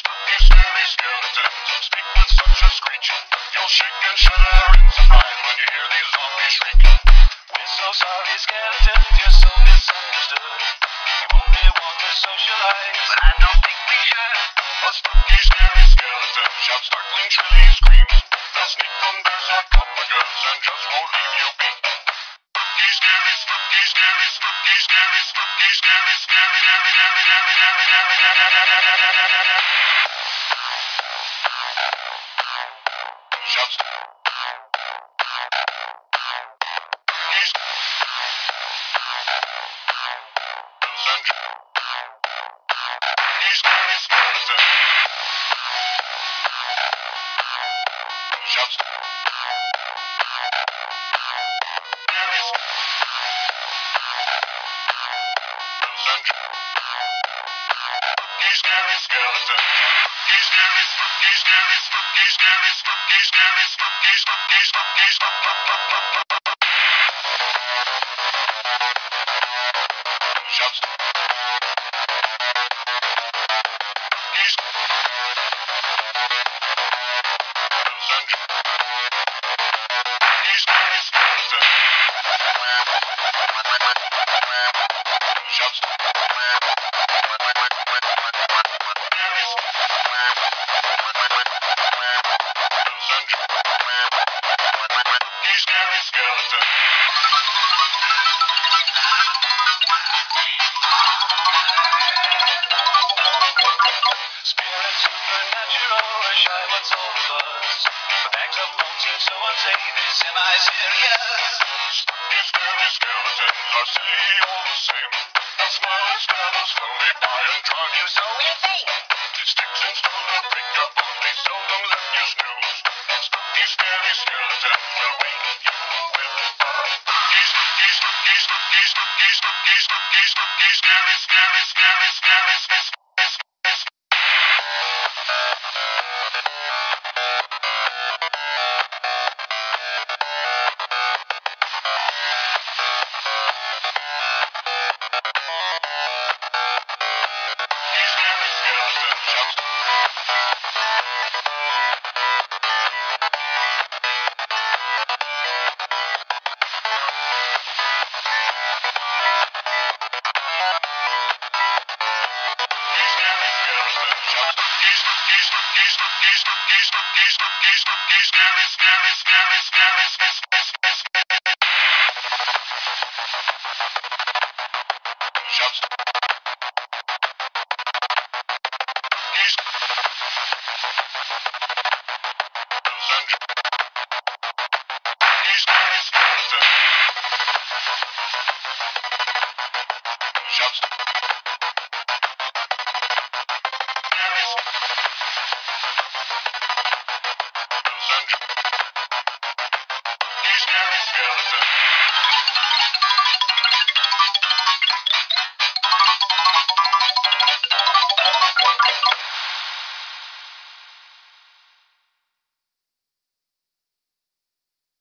spooky, scary skeletons speak with such a screech. You'll shake and shudder in surprise when you hear these zombies shriek. We're so sorry, skeletons, you're so misunderstood. You only want to socialize, but I don't think we should. A spooky, scary skeleton shouts startling, shrilly screams. They'll sneak under sarcophagus and just won't leave you be. Spooky, scary, spooky, scary, spooky, scary, spooky, scary, scary, scary, scary, scary, scary, scary, shouts. Spooky, scary skeleton shouts. Scary skeleton. Spooky, scary, spooky, scary, spooky, scary, spooky, scary, spooky, spooky, spooky, spooky, shouts. Scary skeleton shouts. Scary skeleton. Spirit supernatural, or shy, what's all the buzz? The bags of bones seem so unsafe, it's semi-serious. Spooky, scary skeletons are silly all the same. They'll smile and scramble slowly by and drive you so insane. Sticks and stones will break your bones, they seldom let you snooze. Spooky, scary skeletons will wake you with a spooky, spooky, spooky, spooky, spooky, spooky, spooky, spooky, scary, scary, scary, scary, scary. Shouts.